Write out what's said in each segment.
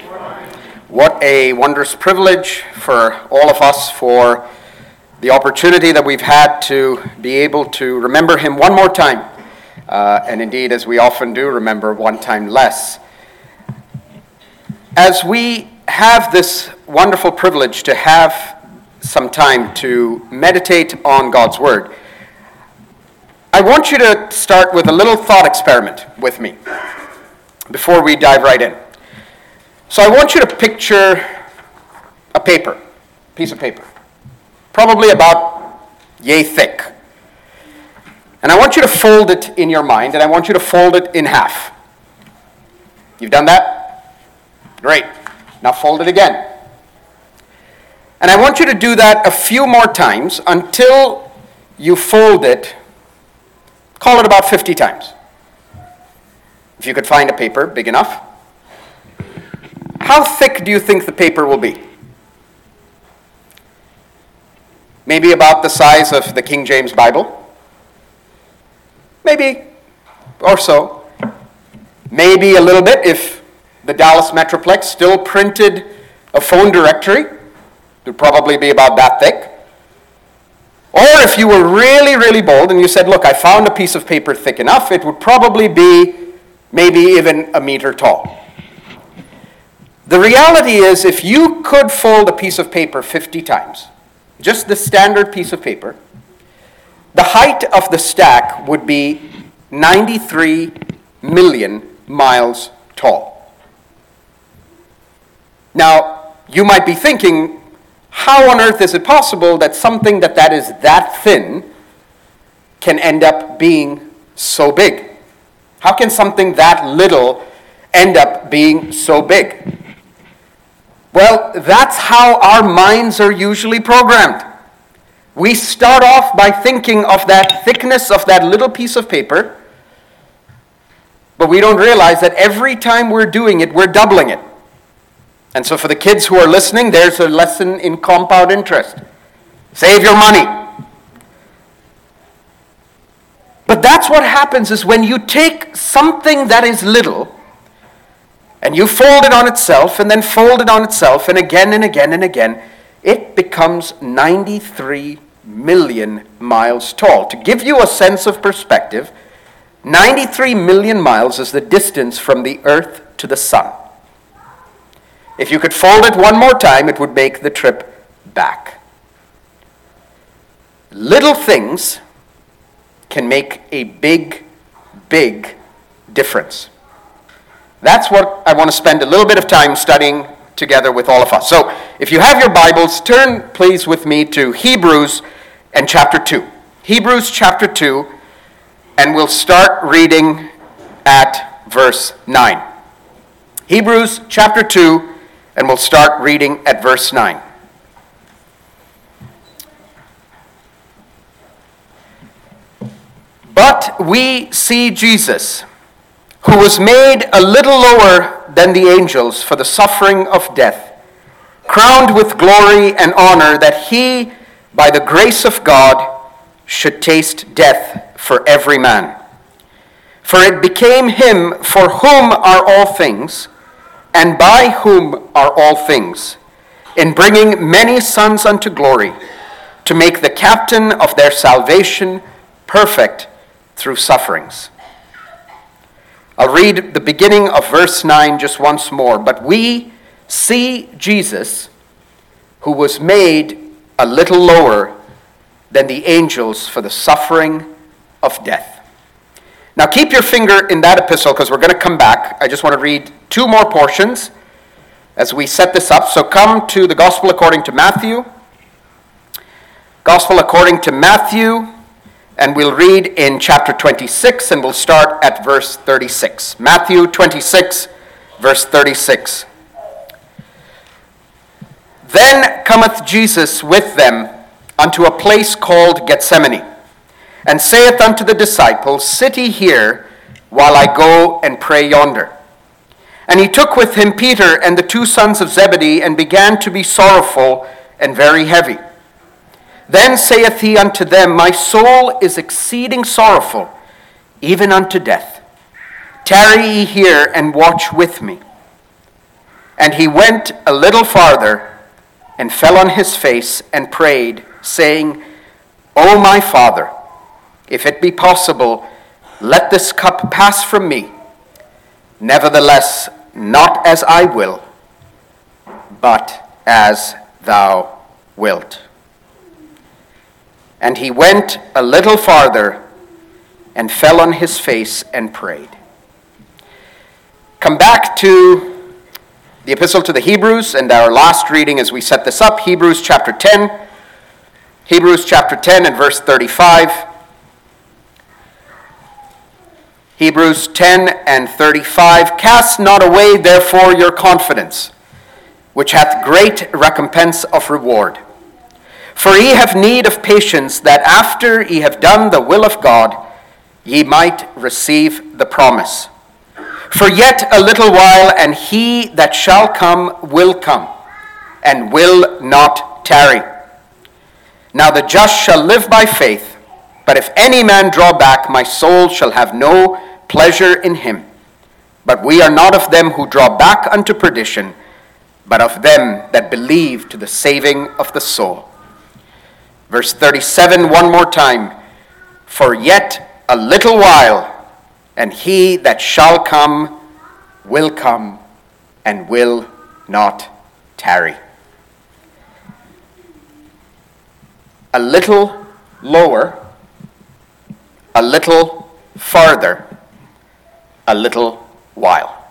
What a wondrous privilege for all of us, for the opportunity that we've had to be able to remember him one more time. And indeed, as we often do, remember one time less. As we have this wonderful privilege to have some time to meditate on God's Word, I want you to start with a little thought experiment with me before we dive right in. So I want you to picture a piece of paper, probably about yay thick. And I want you to fold it in your mind, and I want you to fold it in half. You've done that? Great. Now fold it again. And I want you to do that a few more times until you fold it, call it about 50 times. If you could find a paper big enough. How thick do you think the paper will be? Maybe about the size of the King James Bible? Maybe, or so. Maybe a little bit if the Dallas Metroplex still printed a phone directory. It would probably be about that thick. Or if you were really, really bold and you said, look, I found a piece of paper thick enough, it would probably be maybe even a meter tall. The reality is, if you could fold a piece of paper 50 times, just the standard piece of paper, the height of the stack would be 93 million miles tall. Now, you might be thinking, how on earth is it possible that something that is that thin can end up being so big? How can something that little end up being so big? Well, that's how our minds are usually programmed. We start off by thinking of that thickness of that little piece of paper, but we don't realize that every time we're doing it, we're doubling it. And so for the kids who are listening, there's a lesson in compound interest. Save your money. But that's what happens is when you take something that is little, and you fold it on itself, and then fold it on itself, and again and again and again, it becomes 93 million miles tall. To give you a sense of perspective, 93 million miles is the distance from the earth to the sun. If you could fold it one more time, it would make the trip back. Little things can make a big, big difference. That's what I want to spend a little bit of time studying together with all of us. So, if you have your Bibles, turn please with me to Hebrews and chapter 2. Hebrews chapter 2, and we'll start reading at verse 9. Hebrews chapter 2, and we'll start reading at verse 9. But we see Jesus, who was made a little lower than the angels for the suffering of death, crowned with glory and honor, that he, by the grace of God, should taste death for every man. For it became him for whom are all things, and by whom are all things, in bringing many sons unto glory, to make the captain of their salvation perfect through sufferings. I'll read the beginning of verse 9 just once more. But we see Jesus, who was made a little lower than the angels for the suffering of death. Now keep your finger in that epistle because we're going to come back. I just want to read two more portions as we set this up. So come to the Gospel according to Matthew. Gospel according to Matthew. And we'll read in chapter 26, and we'll start at verse 36. Matthew 26, verse 36. Then cometh Jesus with them unto a place called Gethsemane, and saith unto the disciples, Sit ye here, while I go and pray yonder. And he took with him Peter and the two sons of Zebedee, and began to be sorrowful and very heavy. Then saith he unto them, My soul is exceeding sorrowful, even unto death. Tarry ye here and watch with me. And he went a little farther and fell on his face and prayed, saying, O my Father, if it be possible, let this cup pass from me. Nevertheless, not as I will, but as thou wilt. And he went a little farther and fell on his face and prayed. Come back to the Epistle to the Hebrews and our last reading as we set this up, Hebrews chapter 10. Hebrews chapter 10 and verse 35. Hebrews 10 and 35. Cast not away therefore your confidence, which hath great recompense of reward. For ye have need of patience, that after ye have done the will of God, ye might receive the promise. For yet a little while, and he that shall come, and will not tarry. Now the just shall live by faith, but if any man draw back, my soul shall have no pleasure in him. But we are not of them who draw back unto perdition, but of them that believe to the saving of the soul. Verse 37, one more time. For yet a little while, and he that shall come, and will not tarry. A little lower, a little farther, a little while.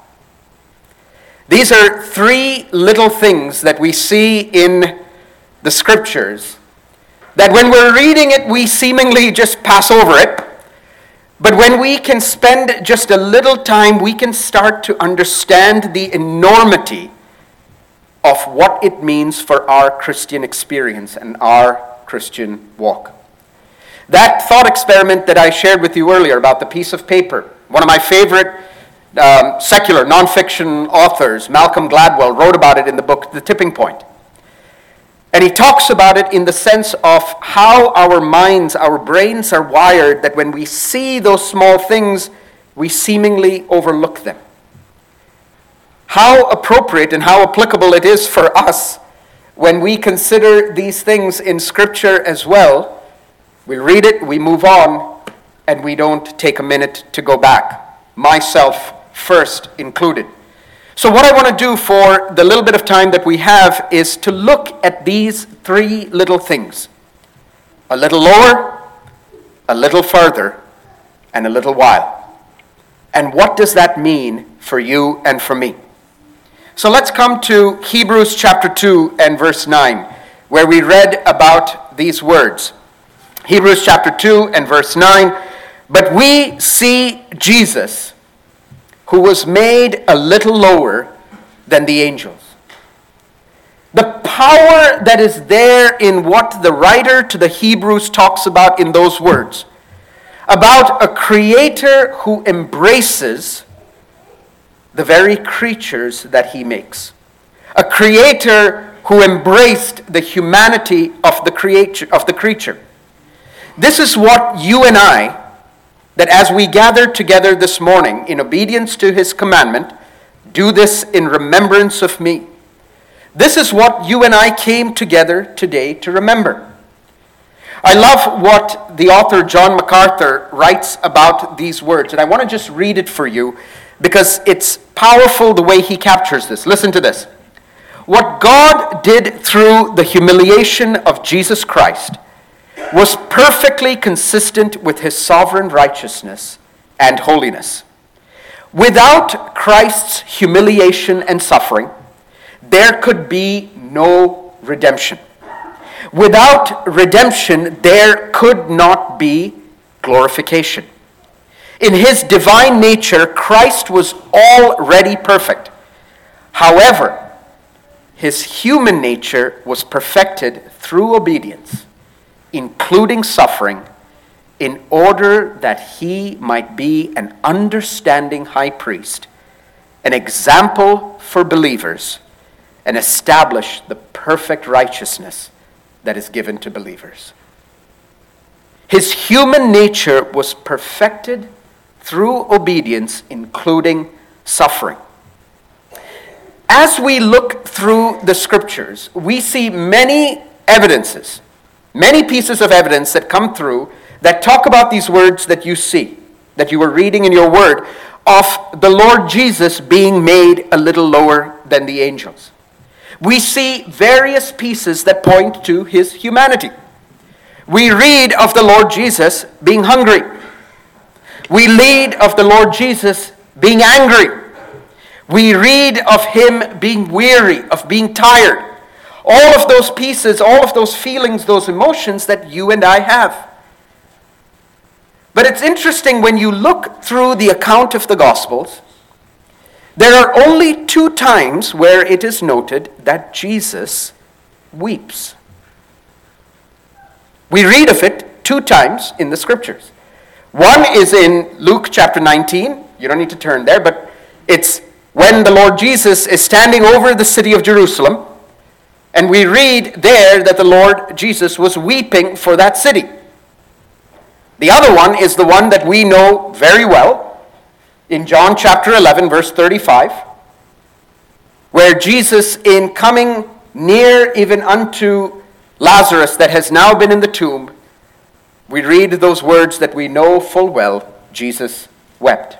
These are three little things that we see in the scriptures that when we're reading it, we seemingly just pass over it. But when we can spend just a little time, we can start to understand the enormity of what it means for our Christian experience and our Christian walk. That thought experiment that I shared with you earlier about the piece of paper, one of my favorite secular nonfiction authors, Malcolm Gladwell, wrote about it in the book The Tipping Point. And he talks about it in the sense of how our minds, our brains are wired, that when we see those small things, we seemingly overlook them. How appropriate and how applicable it is for us when we consider these things in Scripture as well. We read it, we move on, and we don't take a minute to go back. Myself first included. So what I want to do for the little bit of time that we have is to look at these three little things. A little lower, a little further, and a little while. And what does that mean for you and for me? So let's come to Hebrews chapter 2 and verse 9, where we read about these words. Hebrews chapter 2 and verse 9, but we see Jesus, who was made a little lower than the angels. The power that is there in what the writer to the Hebrews talks about in those words, about a creator who embraces the very creatures that he makes. A creator who embraced the humanity of the creature. This is what you and I, that as we gather together this morning in obedience to his commandment, do this in remembrance of me. This is what you and I came together today to remember. I love what the author John MacArthur writes about these words, and I want to just read it for you because it's powerful the way he captures this. Listen to this. What God did through the humiliation of Jesus Christ was perfectly consistent with his sovereign righteousness and holiness. Without Christ's humiliation and suffering, there could be no redemption. Without redemption, there could not be glorification. In his divine nature, Christ was already perfect. However, his human nature was perfected through obedience, including suffering, in order that he might be an understanding high priest, an example for believers, and establish the perfect righteousness that is given to believers. His human nature was perfected through obedience, including suffering. as we look through the scriptures, we see many evidences, many pieces of evidence that come through that talk about these words that you see, that you were reading in your word, of the Lord Jesus being made a little lower than the angels. We see various pieces that point to his humanity. We read of the Lord Jesus being hungry. We read of the Lord Jesus being angry. We read of him being weary, of being tired. All of those pieces, all of those feelings, those emotions that you and I have. But it's interesting when you look through the account of the Gospels, there are only 2 times where it is noted that Jesus weeps. We read of it 2 times in the scriptures. One is in Luke chapter 19. You don't need to turn there, but it's when the Lord Jesus is standing over the city of Jerusalem, and we read there that the Lord Jesus was weeping for that city. The other one is the one that we know very well, in John chapter 11, verse 35, where Jesus, in coming near even unto Lazarus that has now been in the tomb, we read those words that we know full well, Jesus wept.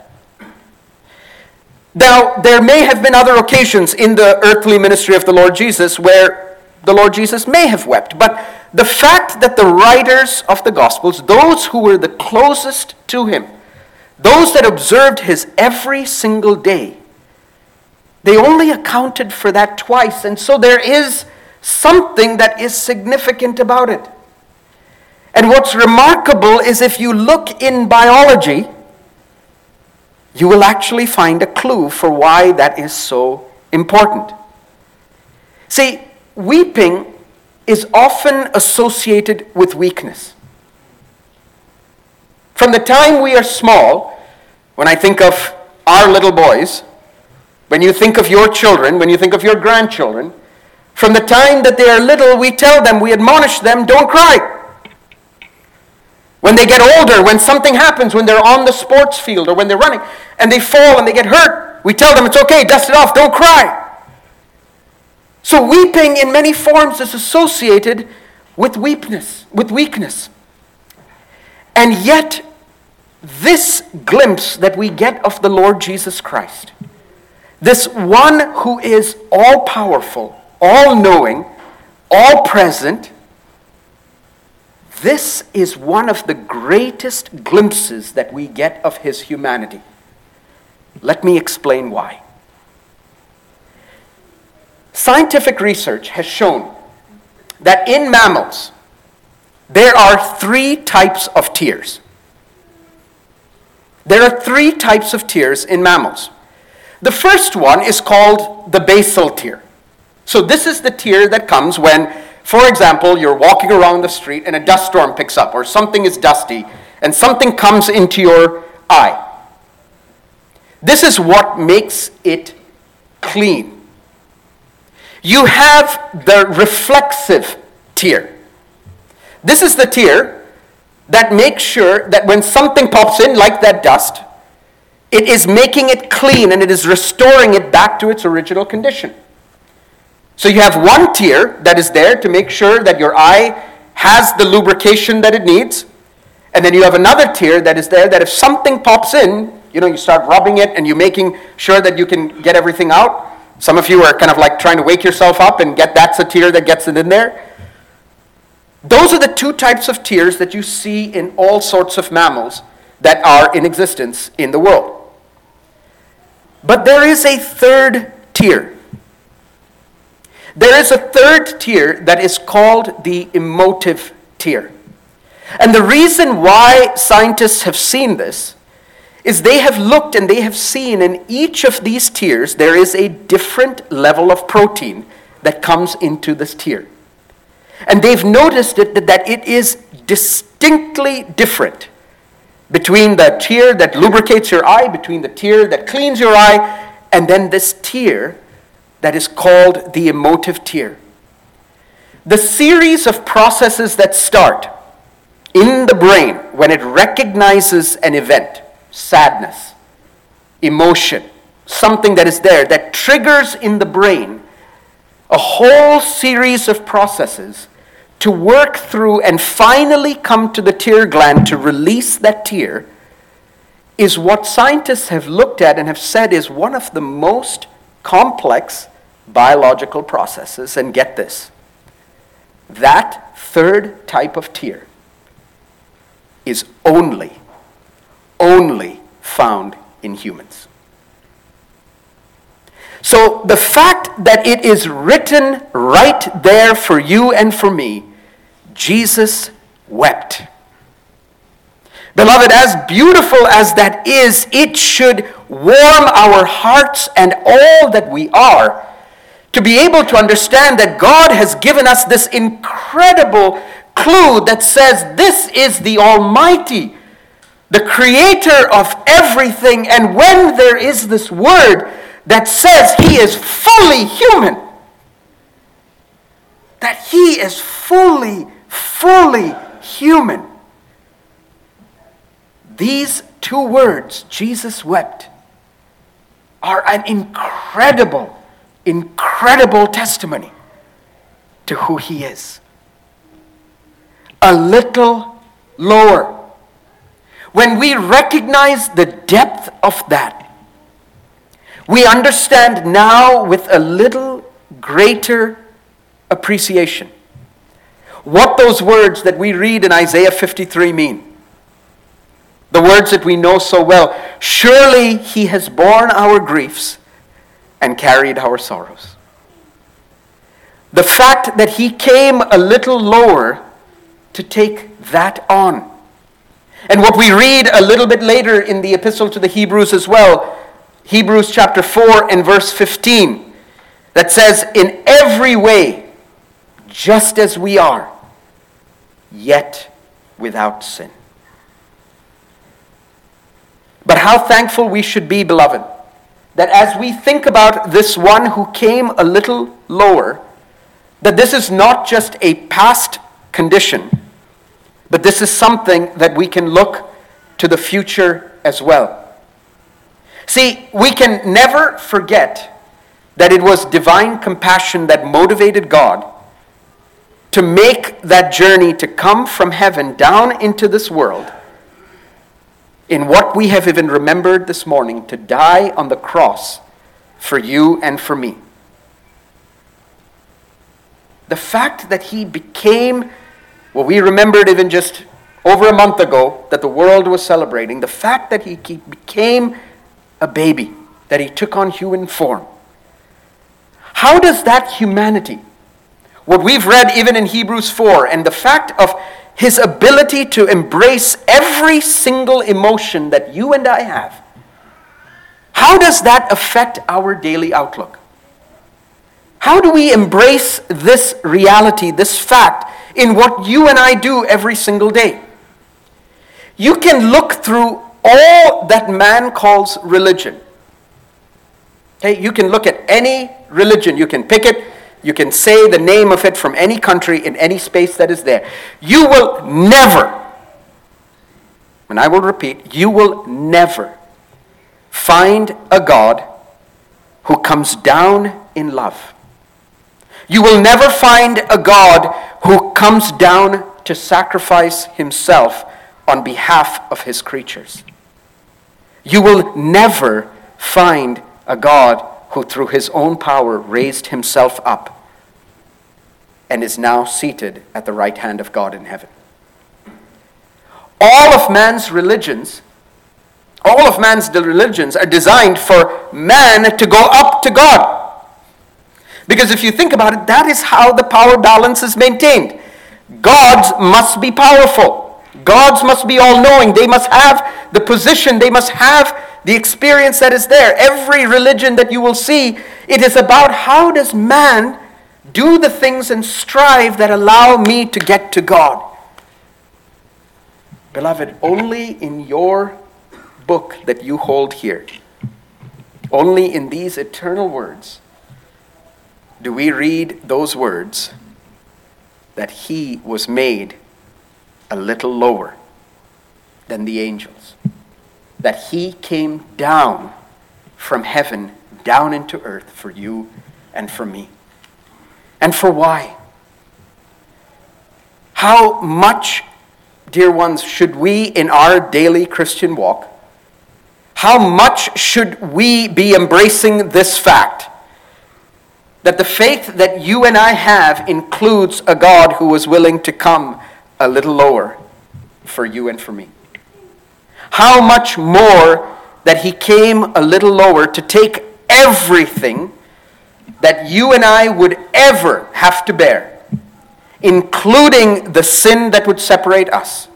Now, there may have been other occasions in the earthly ministry of the Lord Jesus where the Lord Jesus may have wept, but the fact that the writers of the Gospels, those who were the closest to him, those that observed his every single day, they only accounted for that twice. And so there is something that is significant about it. And what's remarkable is if you look in biology, you will actually find a clue for why that is so important. See, weeping is often associated with weakness. From the time we are small, when I think of our little boys, when you think of your children, when you think of your grandchildren, from the time that they are little, we tell them, we admonish them, don't cry. When they get older, when something happens, when they're on the sports field or when they're running and they fall and they get hurt, we tell them it's okay, dust it off, don't cry. So weeping in many forms is associated with weakness. And yet, this glimpse that we get of the Lord Jesus Christ, this one who is all-powerful, all-knowing, all-present, this is one of the greatest glimpses that we get of his humanity. Let me explain why. Scientific research has shown that in mammals, there are 3 types of tears. There are 3 types of tears in mammals. The first one is called the basal tear. So this is the tear that comes when, for example, you're walking around the street and a dust storm picks up, or something is dusty, and something comes into your eye. This is what makes it clean. You have the reflexive tear. This is the tear that makes sure that when something pops in, like that dust, it is making it clean and it is restoring it back to its original condition. So you have one tear that is there to make sure that your eye has the lubrication that it needs. And then you have another tear that is there that if something pops in, you start rubbing it and you're making sure that you can get everything out. Some of you are kind of like trying to wake yourself up and that's a tear that gets it in there. Those are the 2 types of tears that you see in all sorts of mammals that are in existence in the world. But there is a third tier. There is a third tier that is called the emotive tier. And the reason why scientists have seen this is they have looked and they have seen in each of these tiers there is a different level of protein that comes into this tier. And they've noticed that it is distinctly different between the tear that lubricates your eye, between the tear that cleans your eye, and then this tear that is called the emotive tear. The series of processes that start in the brain when it recognizes an event, sadness, emotion, something that is there that triggers in the brain a whole series of processes to work through and finally come to the tear gland to release that tear, is what scientists have looked at and have said is one of the most complex biological processes. And get this, that third type of tear is only found in humans. So the fact that it is written right there for you and for me, Jesus wept. Beloved, as beautiful as that is, it should warm our hearts and all that we are to be able to understand that God has given us this incredible clue that says this is the Almighty, the creator of everything. And when there is this word that says he is fully human, that he is fully human, these two words, Jesus wept, are an incredible testimony to who he is. A little lower. When we recognize the depth of that, we understand now with a little greater appreciation what those words that we read in Isaiah 53 mean. The words that we know so well. Surely he has borne our griefs and carried our sorrows. The fact that he came a little lower to take that on. And what we read a little bit later in the epistle to the Hebrews as well, Hebrews chapter 4 and verse 15, that says, in every way, just as we are, yet without sin. But how thankful we should be, beloved, that as we think about this one who came a little lower, that this is not just a past condition, but this is something that we can look to the future as well. See, we can never forget that it was divine compassion that motivated God to make that journey to come from heaven down into this world in what we have even remembered this morning, to die on the cross for you and for me. The fact that he became, well, we remembered even just over a month ago that the world was celebrating, the fact that he became a baby, that he took on human form. How does that humanity, what we've read even in Hebrews 4, and the fact of his ability to embrace every single emotion that you and I have, how does that affect our daily outlook? How do we embrace this reality, this fact, in what you and I do every single day? You can look through all that man calls religion. Okay, you can look at any religion, you can pick it, you can say the name of it from any country in any space that is there. You will never, and I will repeat, you will never find a God who comes down in love. You will never find a God who comes down to sacrifice himself on behalf of his creatures. You will never find a God who through his own power raised himself up and is now seated at the right hand of God in heaven. All of man's religions are designed for man to go up to God. Because if you think about it, that is how the power balance is maintained. Gods must be powerful. Gods must be all-knowing. They must have the position. They must have the experience that is there. Every religion that you will see, it is about how does man do the things and strive that allow me to get to God. Beloved, only in your book that you hold here, only in these eternal words, do we read those words that he was made a little lower than the angels, that he came down from heaven down into earth for you and for me. And for why? How much, dear ones, should we in our daily Christian walk, how much should we be embracing this fact that the faith that you and I have includes a God who was willing to come a little lower for you and for me? How much more that he came a little lower to take everything that you and I would ever have to bear, including the sin that would separate us.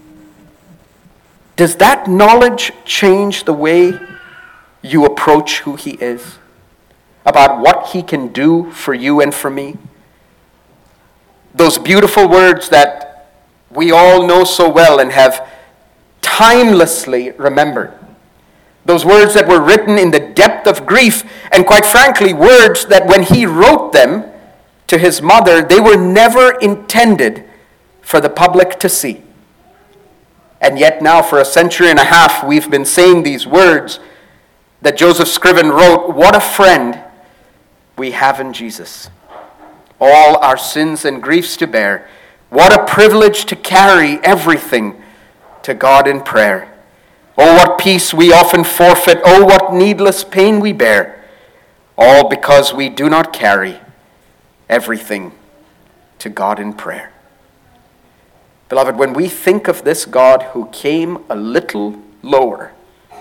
Does that knowledge change the way you approach who he is? About what he can do for you and for me? Those beautiful words that we all know so well and have timelessly remembered. Those words that were written in the depth of grief, and quite frankly, words that when he wrote them to his mother, they were never intended for the public to see. And yet now for a century and a half, we've been saying these words that Joseph Scriven wrote. What a friend we have in Jesus. All our sins and griefs to bear. What a privilege to carry everything to God in prayer. Oh, what peace we often forfeit. Oh, what needless pain we bear. All because we do not carry everything to God in prayer. Beloved, when we think of this God who came a little lower,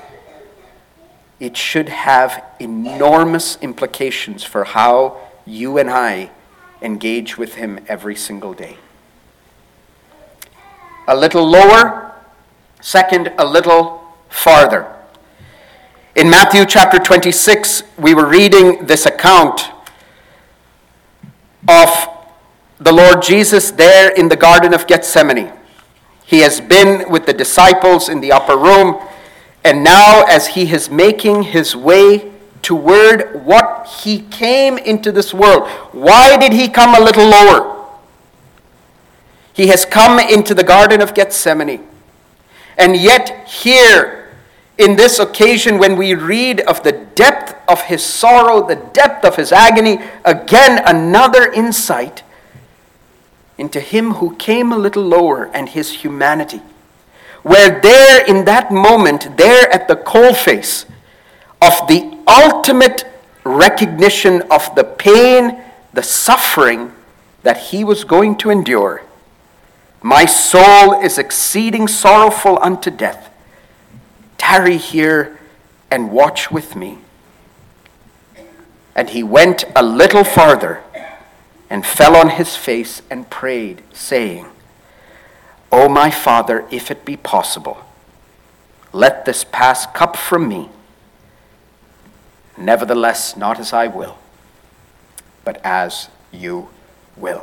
it should have enormous implications for how you and I engage with him every single day. A little lower, second, a little farther. In Matthew chapter 26, we were reading this account of the Lord Jesus there in the Garden of Gethsemane. He has been with the disciples in the upper room, and now as he is making his way toward what he came into this world. Why did he come a little lower? He has come into the Garden of Gethsemane. And yet here, in this occasion, when we read of the depth of his sorrow, the depth of his agony, again another insight into him who came a little lower and his humanity. Where there in that moment, there at the coalface of the ultimate recognition of the pain, the suffering that he was going to endure. My soul is exceeding sorrowful unto death. Tarry here and watch with me. And he went a little farther and fell on his face and prayed, saying, O my Father, if it be possible, let this cup from me. Nevertheless, not as I will, but as you will.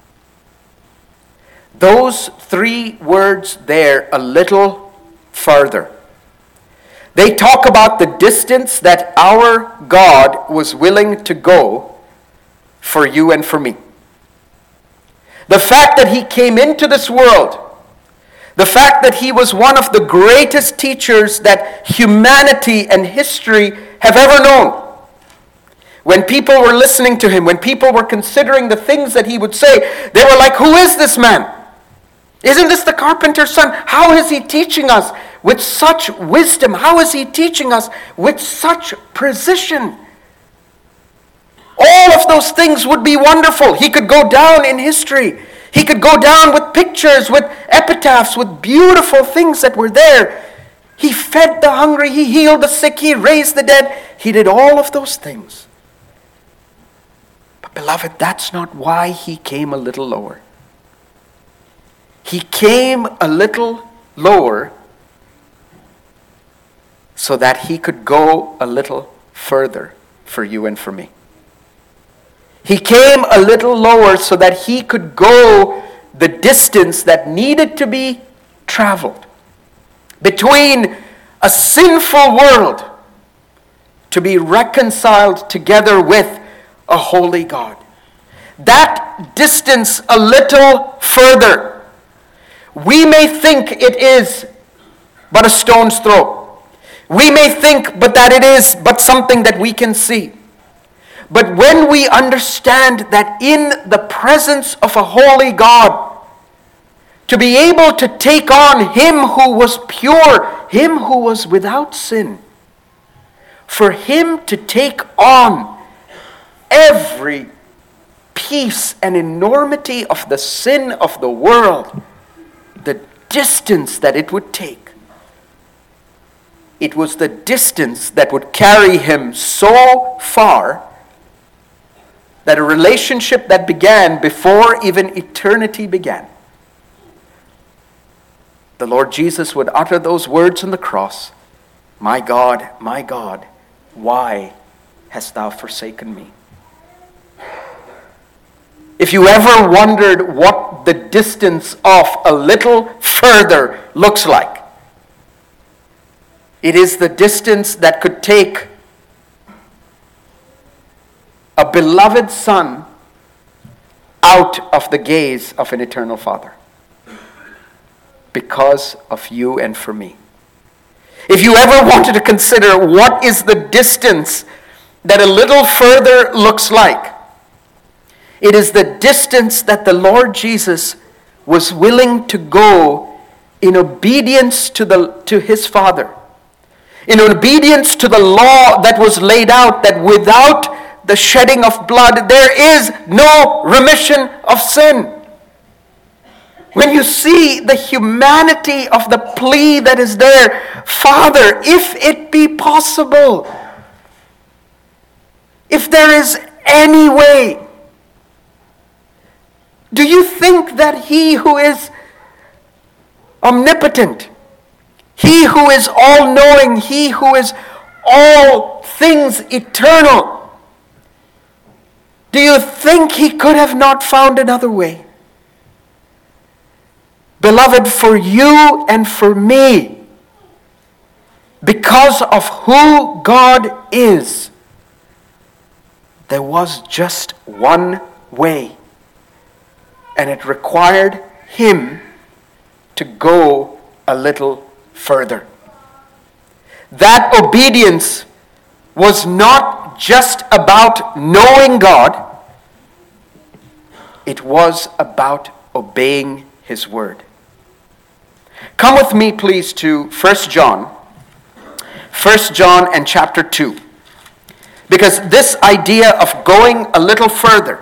Those three words there, a little further, they talk about the distance that our God was willing to go for you and for me. The fact that he came into this world, the fact that he was one of the greatest teachers that humanity and history have ever known. When people were listening to him, when people were considering the things that he would say, they were like, who is this man? Isn't this the carpenter's son? How is he teaching us with such wisdom? How is he teaching us with such precision? All of those things would be wonderful. He could go down in history. He could go down with pictures, with epitaphs, with beautiful things that were there. He fed the hungry. He healed the sick. He raised the dead. He did all of those things. But beloved, that's not why he came a little lower. He came a little lower so that he could go a little further for you and for me. He came a little lower so that he could go the distance that needed to be traveled between a sinful world to be reconciled together with a holy God. That distance a little further, we may think it is but a stone's throw. We may think that it is but something that we can see. But when we understand that in the presence of a holy God, to be able to take on Him who was pure, Him who was without sin, for Him to take on every piece and enormity of the sin of the world, the distance that it would take. It was the distance that would carry Him so far that a relationship that began before even eternity began. The Lord Jesus would utter those words on the cross, my God, why hast thou forsaken me?" If you ever wondered what the distance of a little further looks like, it is the distance that could take a beloved Son out of the gaze of an eternal Father, because of you and for me. If you ever wanted to consider what is the distance that a little further looks like, it is the distance that the Lord Jesus was willing to go in obedience to His Father, in obedience to the law that was laid out, that without the shedding of blood there is no remission of sin. When you see the humanity of the plea that is there, Father, if it be possible, if there is any way, do you think that He who is omnipotent, He who is all-knowing, He who is all things eternal, do you think He could have not found another way? Beloved, for you and for me, because of who God is, there was just one way, and it required Him to go a little further. That obedience was not just about knowing God, it was about obeying His word. Come with me, please, to 1 John. 1 John and chapter 2. Because this idea of going a little further,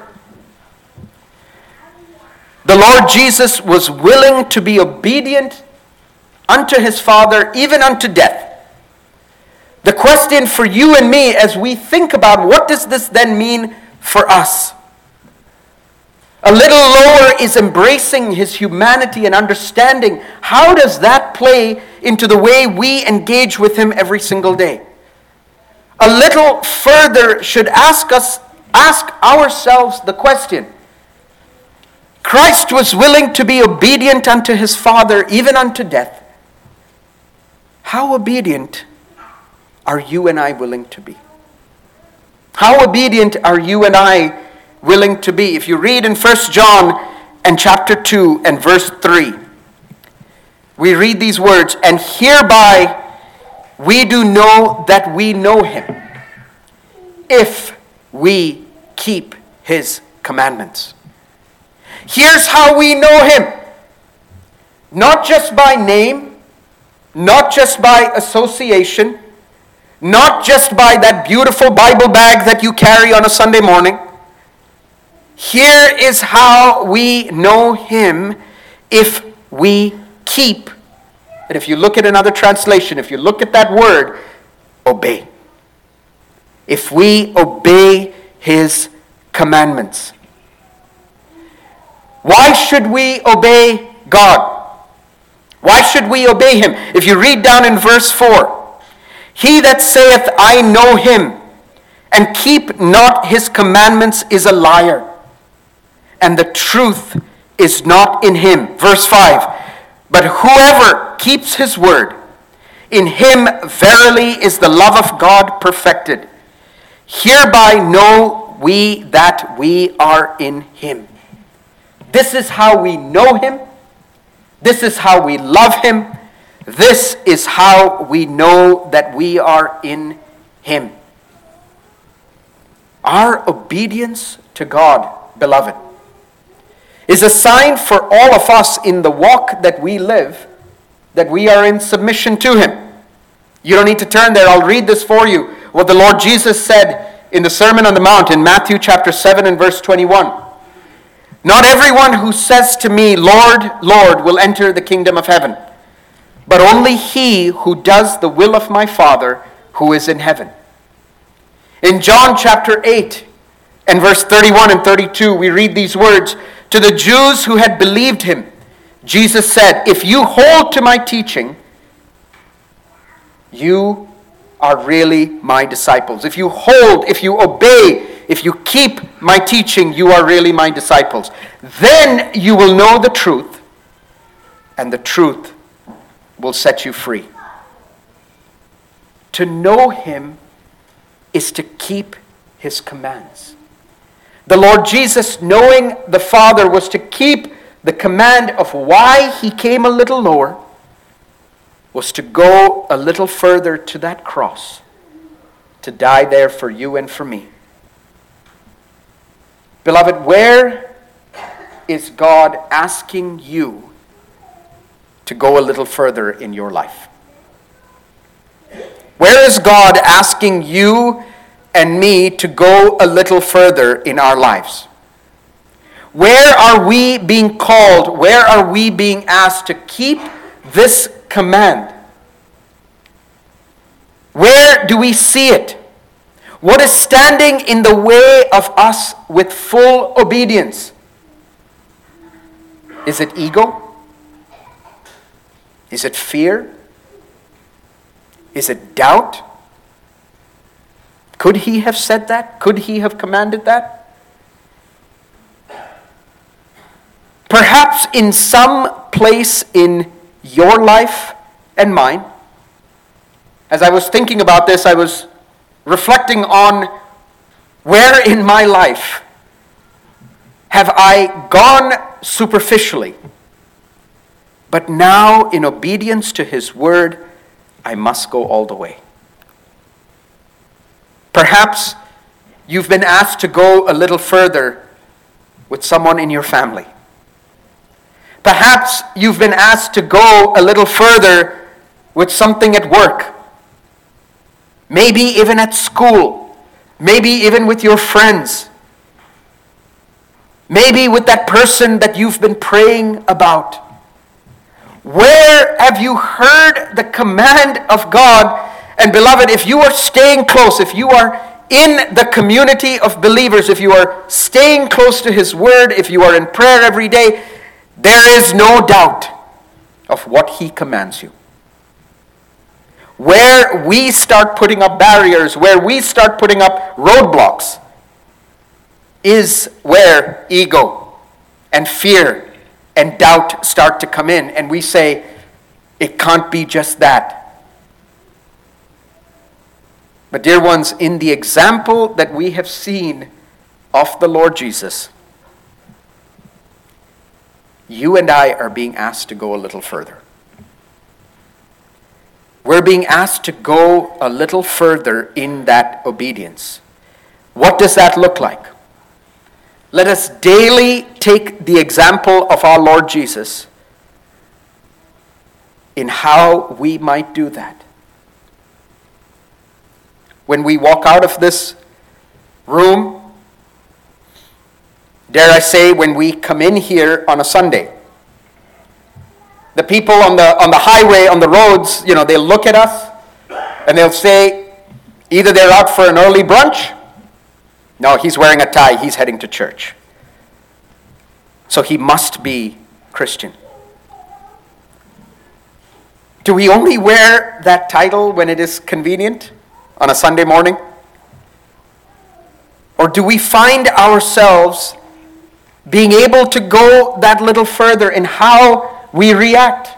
the Lord Jesus was willing to be obedient unto His Father, even unto death. The question for you and me as we think about what does this then mean for us? A little lower is embracing His humanity and understanding how does that play into the way we engage with Him every single day. A little further should ask ourselves the question, Christ was willing to be obedient unto His Father, even unto death. How obedient are you and I willing to be? How obedient are you and I willing to be? If you read in 1 John and chapter 2 and verse 3, we read these words, "And hereby we do know that we know Him, if we keep His commandments." Here's how we know Him. Not just by name, not just by association, not just by that beautiful Bible bag that you carry on a Sunday morning. Here is how we know Him, if we keep. And if you look at another translation, if you look at that word, obey. If we obey His commandments. Why should we obey God? Why should we obey Him? If you read down in verse 4, "He that saith, I know Him, and keep not His commandments is a liar, and the truth is not in him." Verse 5, "But whoever keeps His word, in him verily is the love of God perfected. Hereby know we that we are in Him." This is how we know Him. This is how we love Him. This is how we know that we are in him. Our obedience to God, beloved, is a sign for all of us in the walk that we live, that we are in submission to him. You don't need to turn there. I'll read this for you. What the Lord Jesus said in the Sermon on the Mount in Matthew chapter 7 and verse 21. Not everyone who says to me, Lord, Lord, will enter the kingdom of heaven, but only he who does the will of my Father who is in heaven. In John chapter 8 and verse 31 and 32, we read these words. To the Jews who had believed him, Jesus said, if you hold to my teaching, you are really my disciples. If you hold, if you obey, if you keep my teaching, you are really my disciples. Then you will know the truth, and the truth will set you free. To know him is to keep his commands. The Lord Jesus, knowing the Father, was to keep the command of why he came a little lower, was to go a little further to that cross, to die there for you and for me. Beloved, where is God asking you to go a little further in your life? Where is God asking you and me to go a little further in our lives? Where are we being called? Where are we being asked to keep this command? Where do we see it? What is standing in the way of us with full obedience? Is it ego? Is it fear? Is it doubt? Could he have said that? Could he have commanded that? Perhaps in some place in your life and mine, as I was thinking about this, I was reflecting on where in my life have I gone superficially, but now in obedience to his word, I must go all the way. Perhaps you've been asked to go a little further with someone in your family. Perhaps you've been asked to go a little further with something at work. Maybe even at school. Maybe even with your friends. Maybe with that person that you've been praying about. Where have you heard the command of God? And beloved, if you are staying close, if you are in the community of believers, if you are staying close to his word, if you are in prayer every day, there is no doubt of what he commands you. Where we start putting up barriers, where we start putting up roadblocks, is where ego and fear and doubt start to come in. And we say, it can't be just that. But dear ones, in the example that we have seen of the Lord Jesus, you and I are being asked to go a little further. We're being asked to go a little further in that obedience. What does that look like? Let us daily take the example of our Lord Jesus in how we might do that. When we walk out of this room, dare I say, when we come in here on a Sunday, the people on the highway, on the roads, they'll look at us and they'll say, either they're out for an early brunch. No, he's wearing a tie. He's heading to church. So he must be Christian. Do we only wear that title when it is convenient on a Sunday morning? Or do we find ourselves being able to go that little further in how we react?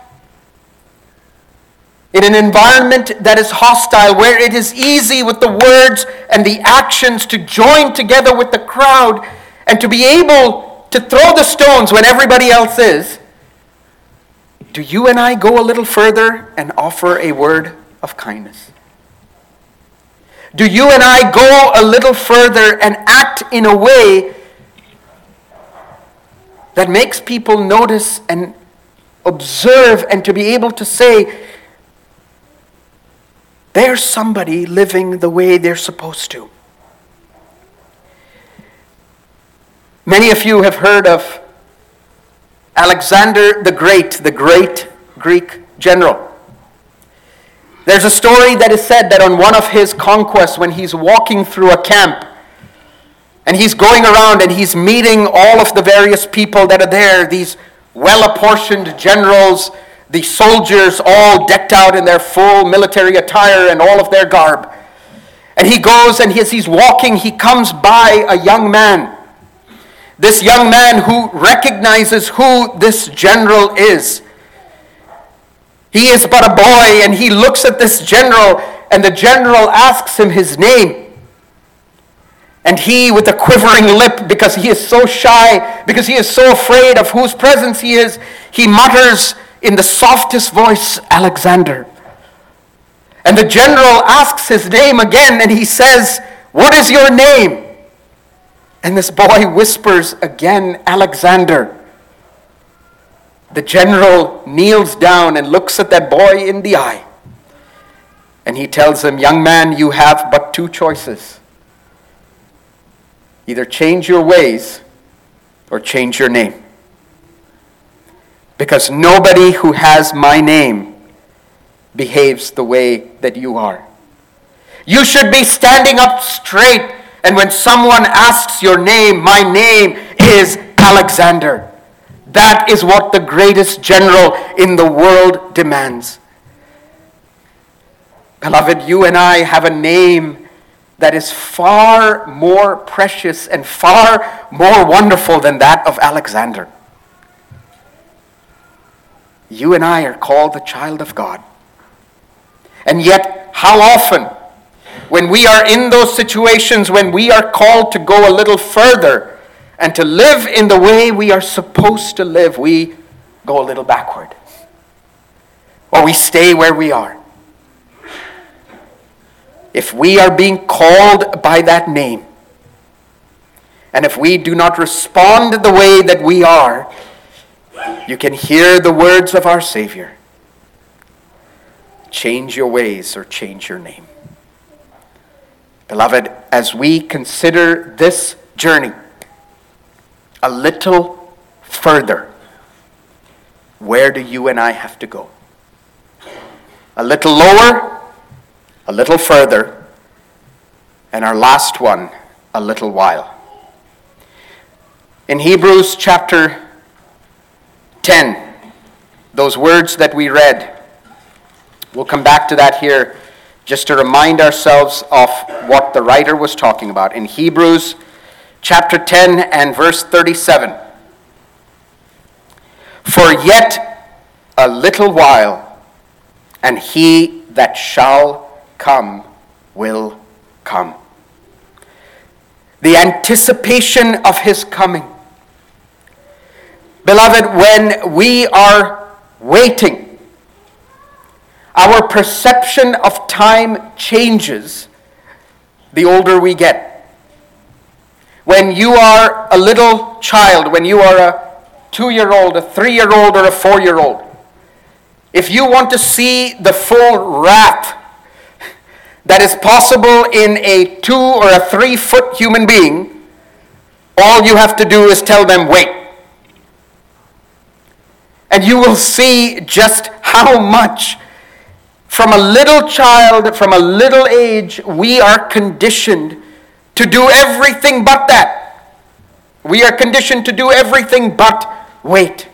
In an environment that is hostile, where it is easy with the words and the actions to join together with the crowd and to be able to throw the stones when everybody else is, do you and I go a little further and offer a word of kindness? Do you and I go a little further and act in a way that makes people notice and observe and to be able to say, there's somebody living the way they're supposed to? Many of you have heard of Alexander the great Greek general. There's a story that is said that on one of his conquests, when he's walking through a camp, and he's going around and he's meeting all of the various people that are there, these well-apportioned generals, the soldiers all decked out in their full military attire and all of their garb. And he goes, and as he's walking, he comes by a young man. This young man who recognizes who this general is. He is but a boy, and he looks at this general, and the general asks him his name. And he, with a quivering lip, because he is so shy, because he is so afraid of whose presence he is, he mutters in the softest voice, Alexander. And the general asks his name again, and he says, what is your name? And this boy whispers again, Alexander. The general kneels down and looks at that boy in the eye. And he tells him, young man, you have but two choices. Either change your ways or change your name. Because nobody who has my name behaves the way that you are. You should be standing up straight, and when someone asks your name, my name is Alexander. That is what the greatest general in the world demands. Beloved, you and I have a name that is far more precious and far more wonderful than that of Alexander. You and I are called the child of God. And yet, how often, when we are in those situations, when we are called to go a little further and to live in the way we are supposed to live, we go a little backward. Or we stay where we are. If we are being called by that name, and if we do not respond the way that we are, you can hear the words of our Savior. Change your ways or change your name. Beloved, as we consider this journey a little further, where do you and I have to go? A little lower, a little further, and our last one, a little while. In Hebrews chapter 10, those words that we read, we'll come back to that here just to remind ourselves of what the writer was talking about. In Hebrews chapter 10 and verse 37. For yet a little while, and he that shall come will come. The anticipation of his coming. Beloved, when we are waiting, our perception of time changes the older we get. When you are a little child, when you are a 2-year-old, a 3-year-old, or a 4-year-old, if you want to see the full wrath that is possible in a 2 or a 3-foot human being, all you have to do is tell them, wait. And you will see just how much, from a little child, from a little age, we are conditioned to do everything but that. We are conditioned to do everything but wait.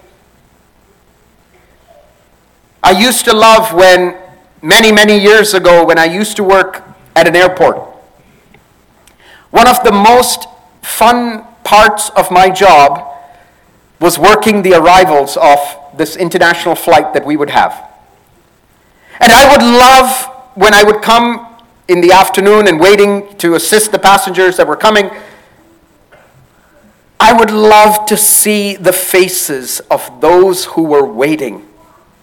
I used to love when, many years ago, when I used to work at an airport. One of the most fun parts of my job was working the arrivals of this international flight that we would have. And I would love when I would come in the afternoon and waiting to assist the passengers that were coming, I would love to see the faces of those who were waiting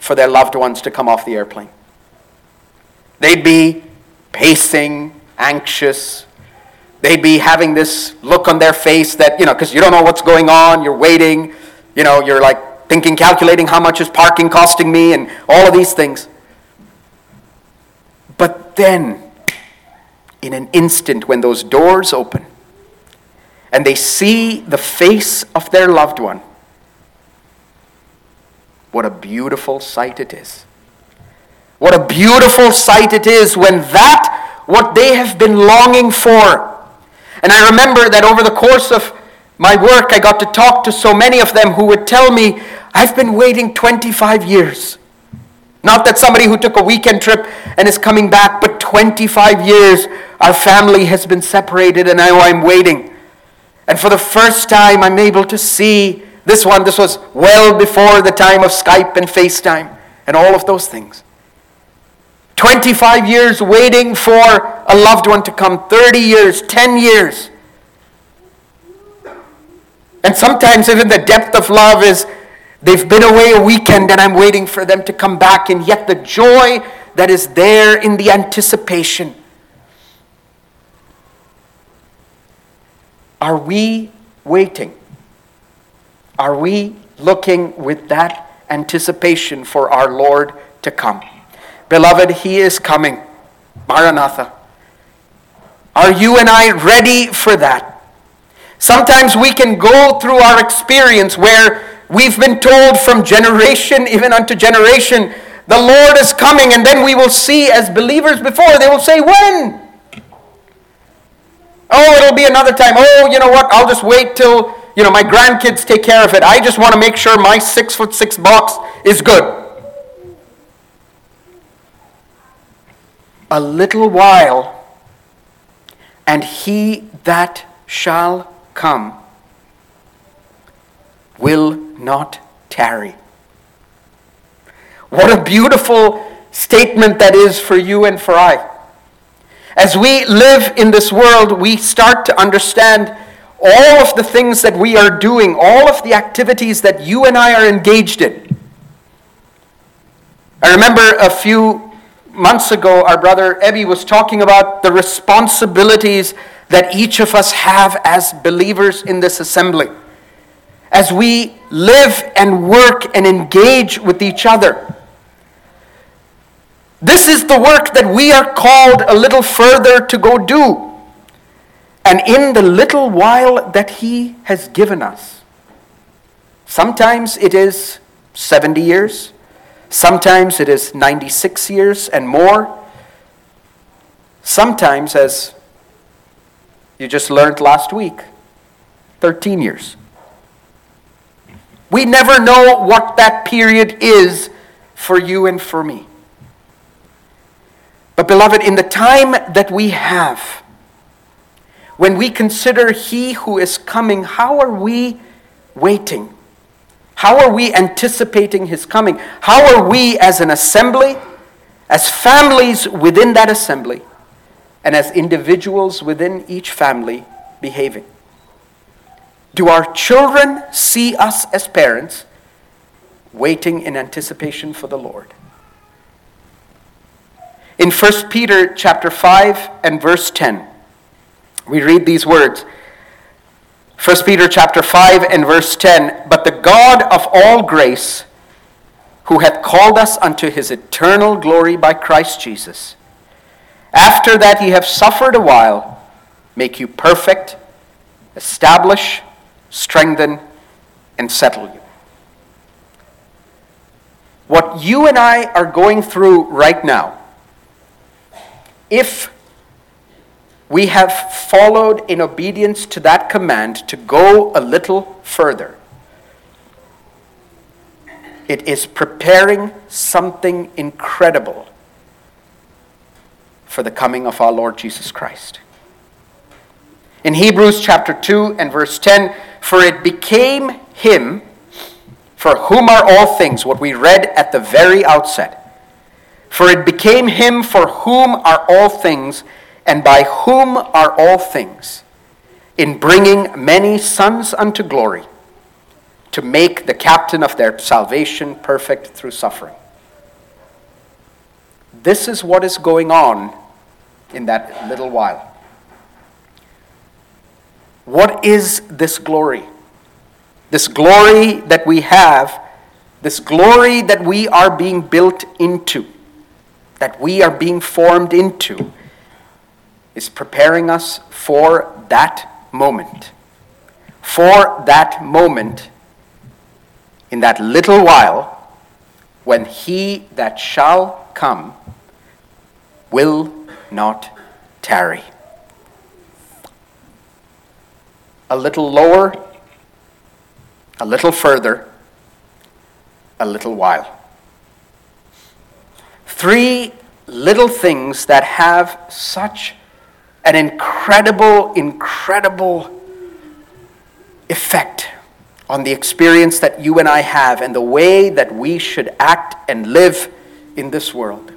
for their loved ones to come off the airplane. They'd be pacing, anxious. They'd be having this look on their face that, because you don't know what's going on, you're waiting, you're like thinking, calculating how much is parking costing me and all of these things. But then, in an instant, when those doors open and they see the face of their loved one, what a beautiful sight it is. What a beautiful sight it is when what they have been longing for. And I remember that over the course of my work, I got to talk to so many of them who would tell me, I've been waiting 25 years. Not that somebody who took a weekend trip and is coming back, but 25 years our family has been separated and now I'm waiting. And for the first time I'm able to see this one. This was well before the time of Skype and FaceTime and all of those things. 25 years waiting for a loved one to come, 30 years, 10 years. And sometimes even the depth of love is they've been away a weekend and I'm waiting for them to come back, and yet the joy that is there in the anticipation. Are we waiting? Are we looking with that anticipation for our Lord to come? Beloved, He is coming. Maranatha. Are you and I ready for that? Sometimes we can go through our experience where we've been told from generation even unto generation, the Lord is coming, and then we will see as believers before, they will say, when? Oh, it'll be another time. Oh, you know what? I'll just wait till, my grandkids take care of it. I just want to make sure my 6'6" box is good. A little while, and He that shall come will not tarry. What a beautiful statement that is for you and for I. As we live in this world, we start to understand all of the things that we are doing, all of the activities that you and I are engaged in. I remember a few months ago, our brother Ebby was talking about the responsibilities that each of us have as believers in this assembly. As we live and work and engage with each other. This is the work that we are called a little further to go do. And in the little while that He has given us, sometimes it is 70 years, sometimes it is 96 years and more, sometimes, as you just learned last week, 13 years. We never know what that period is for you and for me. But beloved, in the time that we have, when we consider He who is coming, how are we waiting? How are we anticipating His coming? How are we as an assembly, as families within that assembly, and as individuals within each family behaving? Do our children see us as parents waiting in anticipation for the Lord? In 1 Peter chapter 5 and verse 10, we read these words. 1 Peter chapter 5 and verse 10, but the God of all grace, who hath called us unto His eternal glory by Christ Jesus, after that ye have suffered a while, make you perfect, establish, strengthen, and settle you. What you and I are going through right now, if we have followed in obedience to that command to go a little further, it is preparing something incredible for the coming of our Lord Jesus Christ. In Hebrews chapter 2 and verse 10, for it became Him for whom are all things, what we read at the very outset. For it became Him for whom are all things, and by whom are all things, in bringing many sons unto glory, to make the captain of their salvation perfect through suffering. this is what is going on in that little while. What is this glory? This glory that we have, this glory that we are being built into, that we are being formed into, is preparing us for that moment. For that moment, in that little while, when he that shall come will not tarry. A little lower, a little further, a little while. 3 little things that have such an incredible effect on the experience that you and I have and the way that we should act and live in this world.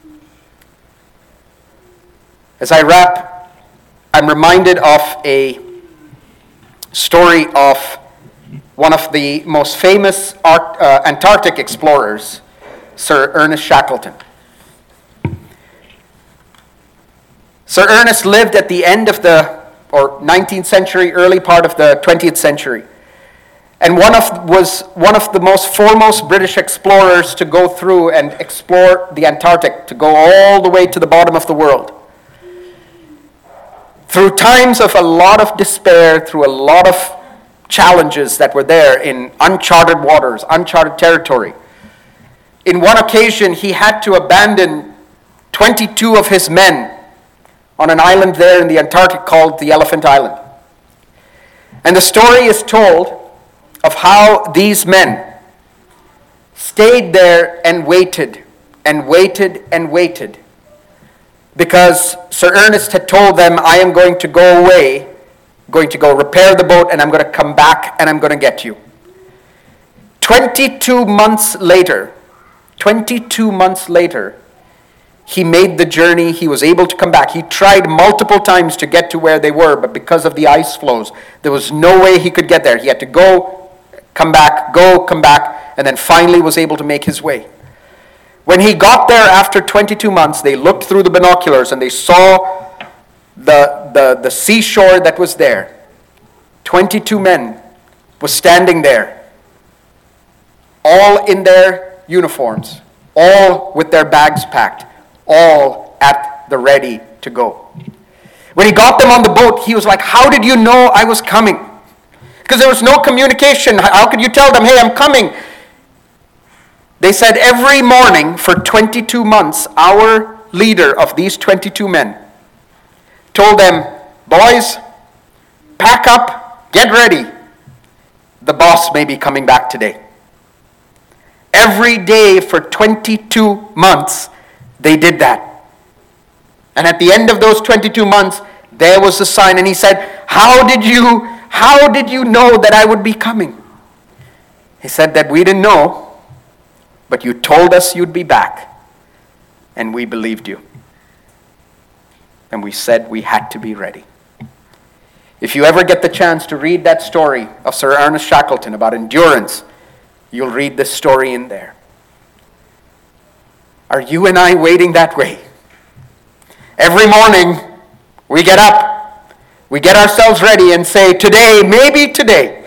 As I wrap, I'm reminded of a story of one of the most famous Antarctic explorers, Sir Ernest Shackleton. Sir Ernest lived at the end of the 19th century, early part of the 20th century, and was one of the most foremost British explorers to go through and explore the Antarctic, to go all the way to the bottom of the world. Through times of a lot of despair, through a lot of challenges that were there in uncharted waters, uncharted territory. In one occasion, he had to abandon 22 of his men on an island there in the Antarctic called the Elephant Island. And the story is told of how these men stayed there and waited and waited and waited, because Sir Ernest had told them, I am going to go away, going to go repair the boat, and I'm going to come back and I'm going to get you. 22 months later, he made the journey. He was able to come back. He tried multiple times to get to where they were, but because of the ice floes, there was no way he could get there. He had to go, come back, and then finally was able to make his way. When he got there after 22 months, they looked through the binoculars and they saw the seashore that was there. 22 men were standing there, all in their uniforms, all with their bags packed, all at the ready to go. When he got them on the boat, he was like, how did you know I was coming? Because there was no communication. How could you tell them, hey, I'm coming? They said every morning for 22 months, our leader of these 22 men told them, boys, pack up, get ready. The boss may be coming back today. Every day for 22 months, they did that. And at the end of those 22 months, there was a sign. And he said, how did you know that I would be coming? He said that we didn't know, but you told us you'd be back, and we believed you. And we said we had to be ready. If you ever get the chance to read that story of Sir Ernest Shackleton about endurance, you'll read this story in there. Are you and I waiting that way? Every morning, we get up, we get ourselves ready and say, today, maybe today,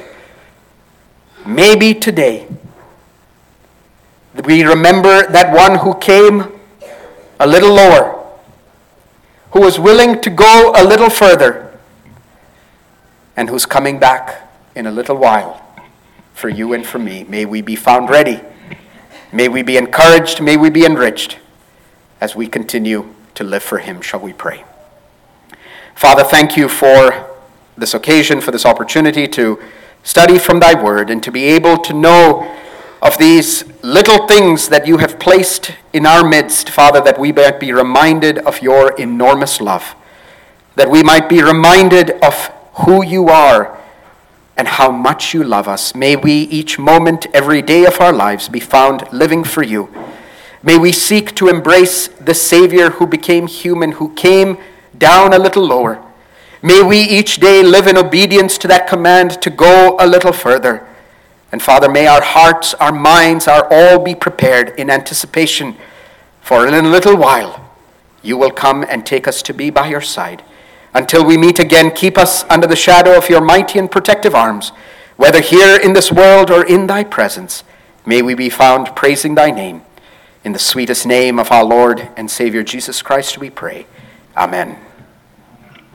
we remember that one who came a little lower, who was willing to go a little further, and who's coming back in a little while for you and for me. May we be found ready. May we be encouraged. May we be enriched as we continue to live for him. Shall we pray? Father, thank you for this occasion, for this opportunity to study from thy word and to be able to know of these little things that you have placed in our midst, Father, that we might be reminded of your enormous love, that we might be reminded of who you are and how much you love us. May we each moment, every day of our lives be found living for you. May we seek to embrace the Savior who became human, who came down a little lower. May we each day live in obedience to that command to go a little further. And Father, may our hearts, our minds, our all be prepared in anticipation For in a little while you will come and take us to be by your side. Until we meet again, keep us under the shadow of your mighty and protective arms, whether here in this world or in thy presence. May we be found praising thy name. In the sweetest name of our Lord and Savior Jesus Christ we pray. Amen.